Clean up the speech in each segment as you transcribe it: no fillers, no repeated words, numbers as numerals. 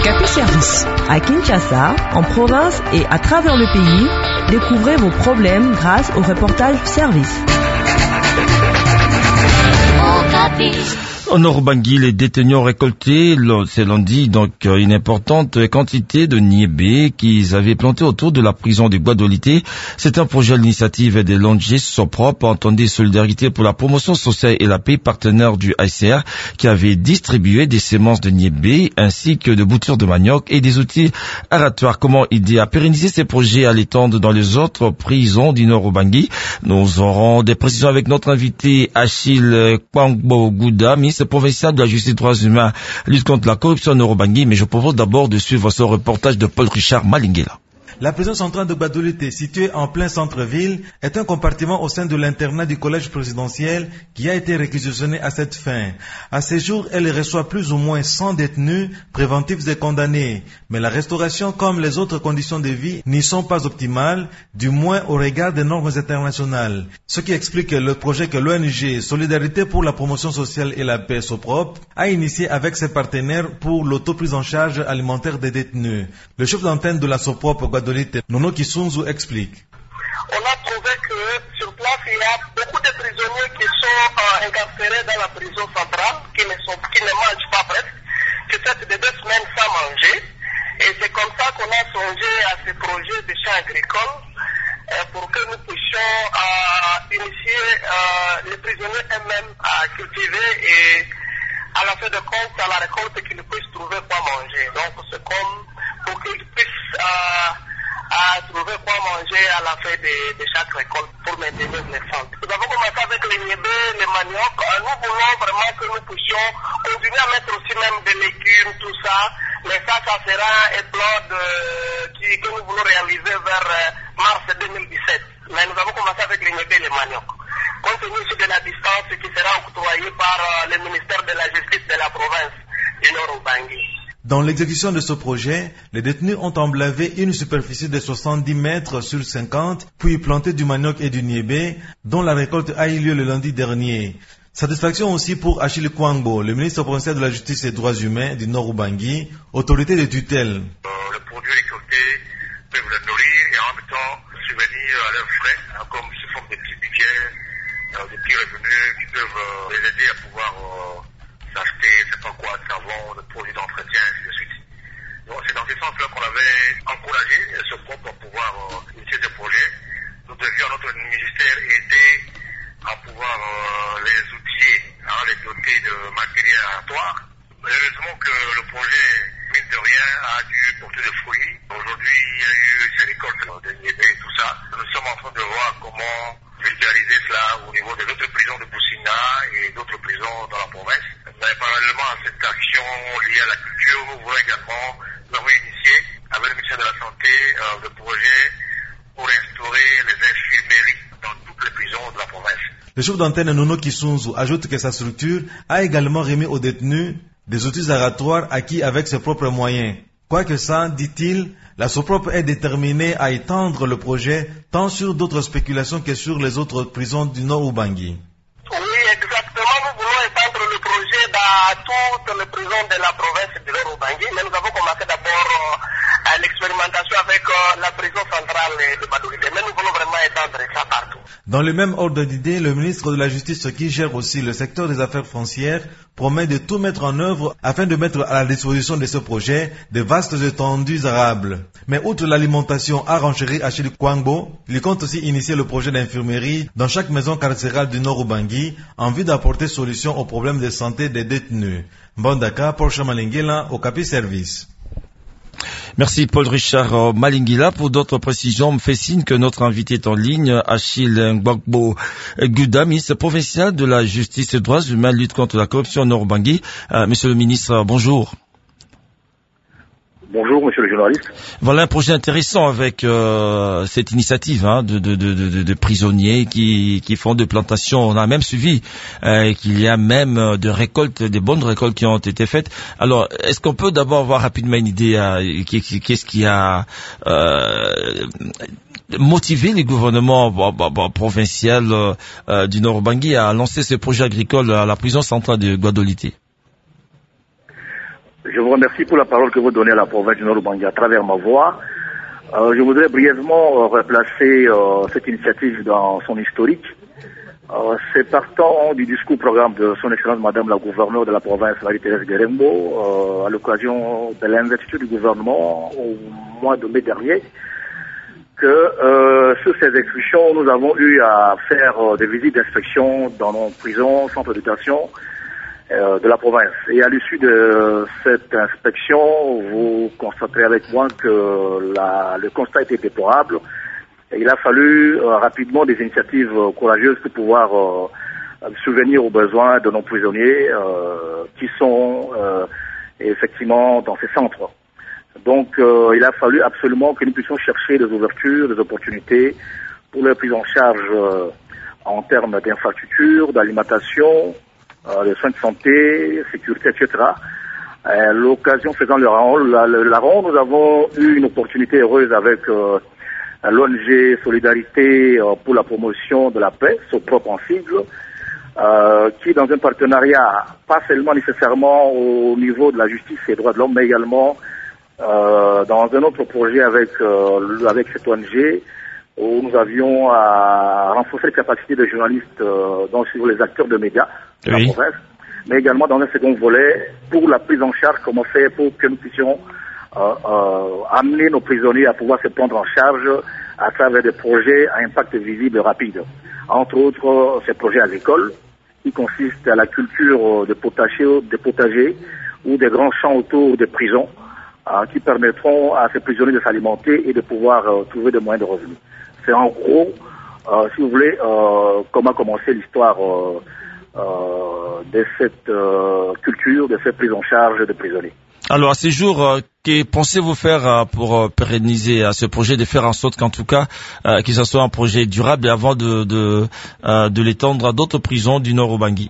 Okapi Service. À Kinshasa, en province et à travers le pays, découvrez vos problèmes grâce au reportage service. En Nord-Bangui, les détenus ont récolté, c'est lundi, une importante quantité de niébé qu'ils avaient planté autour de la prison de Guadolité. C'est un projet à l'initiative des l'ONG Soprop, entendez Solidarité pour la promotion sociale et la paix, partenaire du HCR, qui avait distribué des semences de niébé ainsi que de boutures de manioc et des outils aratoires. Comment aider à pérenniser ces projets, à l'étendre dans les autres prisons du Nord-Bangui? Nous aurons des précisions avec notre invité Achille Kwangbo Gouda, ministre provincial de la justice et droits humains, lutte contre la corruption au Nord-Bangui, mais je propose d'abord de suivre ce reportage de Paul Richard Malingela. La prison centrale de Guadolité, située en plein centre-ville, est un compartiment au sein de l'internat du collège présidentiel qui a été réquisitionné à cette fin. À ce jour, elle reçoit plus ou moins 100 détenus préventifs et condamnés. Mais la restauration, comme les autres conditions de vie, n'y sont pas optimales, du moins au regard des normes internationales. Ce qui explique le projet que l'ONG Solidarité pour la promotion sociale et la paix SOPROP a initié avec ses partenaires pour l'autoprise en charge alimentaire des détenus. Le chef d'antenne de la SOPROP Nono Kisunzu explique. On a trouvé que sur place, il y a beaucoup de prisonniers qui sont incarcérés dans la prison centrale, qui ne mangent pas presque, qui sont de 2 semaines sans manger. Et c'est comme ça qu'on a songé à ce projet de champs agricoles pour que nous puissions initier les prisonniers eux-mêmes à cultiver et à la fin de compte, à la récolte, qu'ils puissent trouver quoi manger. Donc c'est comme pour qu'ils puissent à trouver quoi manger à la fin de chaque récolte pour maintenir les centres. Nous avons commencé avec les niébés, les manioc. Nous voulons vraiment que nous puissions continuer à mettre aussi même des légumes, tout ça. Mais ça sera un plan que nous voulons réaliser vers mars 2017. Mais nous avons commencé avec les niébés et les manioc. Compte tenu de la distance qui sera octroyée par le ministère de la Justice de la province du Nord-Bangui. Dans l'exécution de ce projet, les détenus ont emblavé une superficie de 70 mètres sur 50, puis planté du manioc et du niébé, dont la récolte a eu lieu le lundi dernier. Satisfaction aussi pour Achille Kwangbo, le ministre provincial de la Justice et des droits humains du Nord-Bangui, autorité de tutelle. Le produit récolté peut les nourrir et en même temps subvenir à leurs frais, comme sous forme de petits budgets, de petits revenus qui peuvent les aider à pouvoir s'acheter, c'est pas quoi, de savon, de produits d'entretien, et ainsi de suite. Donc c'est dans ce sens-là qu'on avait encouragé ce groupe à pouvoir initier ce projet. Nous devions, notre ministère, aider à pouvoir les outiller, les doter de matériel aléatoire. Heureusement que le projet, mine de rien, a dû porter des fruits. Aujourd'hui, il y a eu ces récoltes de niébé et tout ça. Nous sommes en train de voir comment vulgariser cela au niveau des autres prisons de Boussina et d'autres prisons dans la province. Mais parallèlement à cette action liée à la culture, nous voulons également, nous avons initié avec le ministère de la Santé le projet pour instaurer les infirmeries dans toutes les prisons de la province. Le chef d'antenne Nono Kisunzu ajoute que sa structure a également remis aux détenus des outils aratoires acquis avec ses propres moyens. Quoique ça, dit-il, la SOPROP est déterminée à étendre le projet tant sur d'autres spéculations que sur les autres prisons du Nord-Bangui. Oui, exactement. Nous voulons étendre le projet dans toutes les prisons de la province du Nord-Bangui. Mais nous avons commencé d'abord l'expérimentation avec la prison centrale de Guadolité. Mais nous voulons vraiment étendre ça partout. Dans le même ordre d'idée, le ministre de la Justice, qui gère aussi le secteur des affaires foncières, promet de tout mettre en œuvre afin de mettre à la disposition de ce projet de vastes étendues arables. Mais outre l'alimentation a renchéri Achille Kwangbo, il compte aussi initier le projet d'infirmerie dans chaque maison carcérale du Nord-Bangui en vue d'apporter solution aux problèmes de santé des détenus. Mbandaka, Porsche Malingela, Okapi Service. Merci Paul Richard Malingila. Pour d'autres précisions, me fait signe que notre invité est en ligne, Achille Kwangbo Gouda, ministre provincial de la Justice et des droits humains, lutte contre la corruption au Nord-Bangui. Monsieur le ministre, bonjour. Bonjour, monsieur le journaliste. Voilà un projet intéressant avec cette initiative de prisonniers qui font des plantations. On a même suivi qu'il y a même des récoltes, des bonnes récoltes qui ont été faites. Alors, est-ce qu'on peut d'abord avoir rapidement une idée qu'est-ce qui a motivé les gouvernements provincial du Nord-Bangui à lancer ce projet agricole à la prison centrale de Guadolité? Je vous remercie pour la parole que vous donnez à la province du Nord-Ubangi à travers ma voix. Je voudrais brièvement replacer cette initiative dans son historique. C'est partant du discours-programme de son Excellence Madame la gouverneure de la province, Marie-Thérèse Guerembo, à l'occasion de l'investiture du gouvernement au mois de mai dernier, que sur ces expulsions, nous avons eu à faire des visites d'inspection dans nos prisons, centres d'éducation de la province. Et à l'issue de cette inspection, vous constaterez avec moi que le constat était déplorable. Et il a fallu rapidement des initiatives courageuses pour pouvoir subvenir aux besoins de nos prisonniers qui sont effectivement dans ces centres. Donc il a fallu absolument que nous puissions chercher des ouvertures, des opportunités pour leur prise en charge en termes d'infrastructures, d'alimentation, de soins de santé, sécurité, etc. L'occasion faisant le rond, nous avons eu une opportunité heureuse avec l'ONG Solidarité pour la promotion de la paix, son propre en sigle, qui dans un partenariat, pas seulement nécessairement au niveau de la justice et des droits de l'homme, mais également dans un autre projet avec cette ONG, où nous avions à renforcer les capacités des journalistes sur les acteurs de médias de la province, mais également dans un second volet pour la prise en charge, comment faire pour que nous puissions amener nos prisonniers à pouvoir se prendre en charge à travers des projets à impact visible et rapide. Entre autres, ces projets agricoles qui consistent à la culture de potagers ou des grands champs autour des prisons qui permettront à ces prisonniers de s'alimenter et de pouvoir trouver des moyens de revenus. C'est en gros, si vous voulez, comment commencer l'histoire de cette culture, de cette prise en charge des prisonniers. Alors, à ces jours, que pensez-vous faire pour pérenniser ce projet, de faire en sorte qu'en tout cas, que ce soit un projet durable et avant de l'étendre à d'autres prisons du Nord-Ubangi?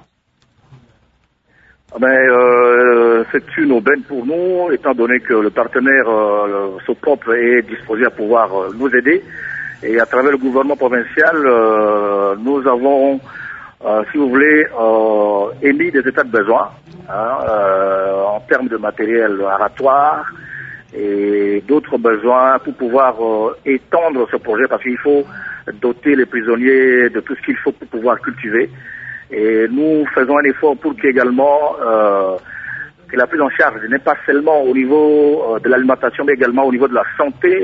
C'est une aubaine pour nous, étant donné que le partenaire SOPOP est disposé à pouvoir nous aider. Et à travers le gouvernement provincial, nous avons, si vous voulez, émis des états de besoin en termes de matériel aratoire et d'autres besoins pour pouvoir étendre ce projet, parce qu'il faut doter les prisonniers de tout ce qu'il faut pour pouvoir cultiver. Et nous faisons un effort pour qu'également que la prise en charge n'est pas seulement au niveau de l'alimentation, mais également au niveau de la santé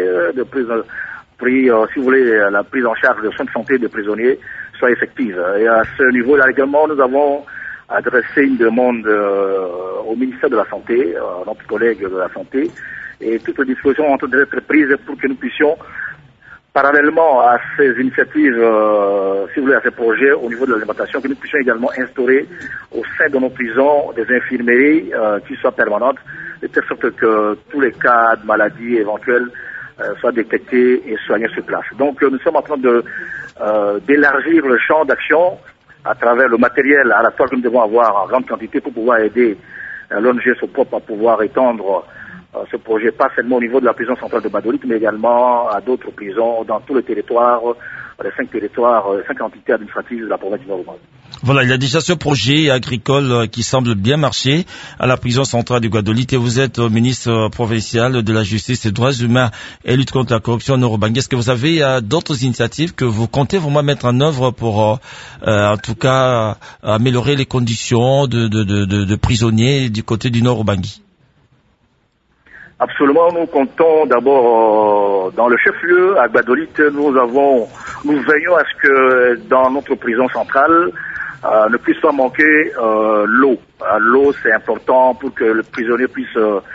si vous voulez, la prise en charge de soins de santé des prisonniers soit effective. Et à ce niveau-là également, nous avons adressé une demande au ministère de la Santé, à notre collègue de la Santé, et toutes les dispositions ont été prises pour que nous puissions, parallèlement à ces initiatives, si vous voulez, à ces projets au niveau de l'alimentation, que nous puissions également instaurer au sein de nos prisons des infirmeries qui soient permanentes, de telle sorte que tous les cas de maladies éventuelles soient détectés et soignés sur place. Donc nous sommes en train d'élargir le champ d'action à travers le matériel aratoire que nous devons avoir en grande quantité pour pouvoir aider l'ONG SOPOP à pouvoir étendre ce projet, pas seulement au niveau de la prison centrale de Badolite, mais également à d'autres prisons dans tout le territoire, les 5 entités administratives de la province du Nord-Ubangi. Voilà, il y a déjà ce projet agricole qui semble bien marcher à la prison centrale du Guadolite, et vous êtes ministre provincial de la justice et des droits humains et lutte contre la corruption au Nord-Ubangi. Est-ce que vous avez d'autres initiatives que vous comptez vraiment mettre en œuvre pour, en tout cas, améliorer les conditions de prisonniers du côté du Nord-Ubangi? Absolument, nous comptons d'abord dans le chef-lieu à Guadolite, nous veillons à ce que dans notre prison centrale ne puisse pas manquer l'eau. L'eau, c'est important pour que le prisonnier puisse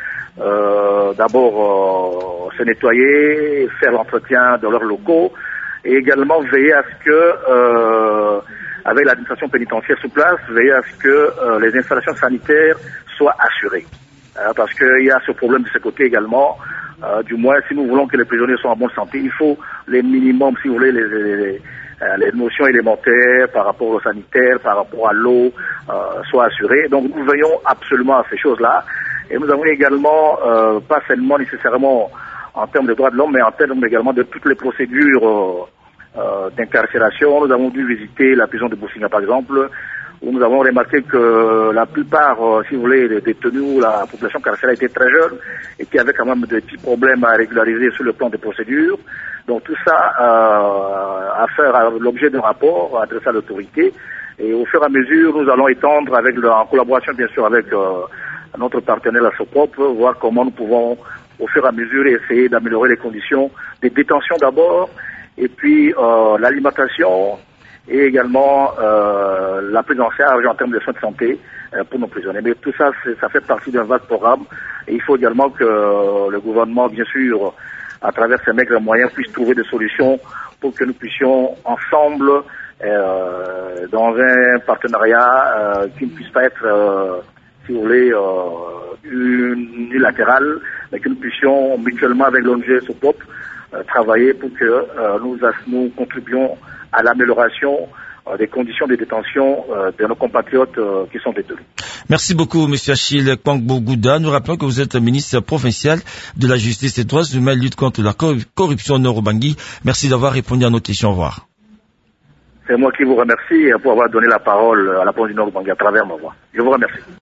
d'abord se nettoyer, faire l'entretien de leurs locaux, et également veiller à ce que, avec l'administration pénitentiaire sur place, veiller à ce que les installations sanitaires soient assurées. Parce qu'il y a ce problème de ce côté également. Du moins, si nous voulons que les prisonniers soient en bonne santé, il faut les minimums, si vous voulez, les notions élémentaires par rapport au sanitaire, par rapport à l'eau, soient assurées. Donc nous veillons absolument à ces choses-là. Et nous avons également, pas seulement nécessairement en termes de droits de l'homme, mais en termes également de toutes les procédures d'incarcération. Nous avons dû visiter la prison de Boussiga, par exemple, où nous avons remarqué que la plupart, si vous voulez, des détenus ou la population carcérale était très jeune et qu'il y avait quand même des petits problèmes à régulariser sur le plan des procédures. Donc tout ça à faire l'objet d'un rapport adressé à l'autorité. Et au fur et à mesure, nous allons étendre, en collaboration bien sûr avec notre partenaire la SOPOP, voir comment nous pouvons au fur et à mesure essayer d'améliorer les conditions des détentions d'abord, et puis l'alimentation, et également la prise en charge en termes de soins de santé pour nos prisonniers. Mais tout ça, ça fait partie d'un vaste programme. Et il faut également que le gouvernement, bien sûr, à travers ses maigres moyens, puisse trouver des solutions pour que nous puissions ensemble, dans un partenariat qui ne puisse pas être, si vous voulez, unilatéral, mais que nous puissions mutuellement avec l'ONG SOPOP travailler pour que nous contribuions à l'amélioration des conditions de détention de nos compatriotes qui sont détenus. Merci beaucoup, Monsieur Achille Kwangbo-Gouda. Nous rappelons que vous êtes ministre provincial de la Justice et des Droits humains, lutte contre la corruption au Nord-Ubangi. Merci d'avoir répondu à nos questions. Au revoir. C'est moi qui vous remercie pour avoir donné la parole à la province du Nord-Ubangi à travers ma voix. Je vous remercie.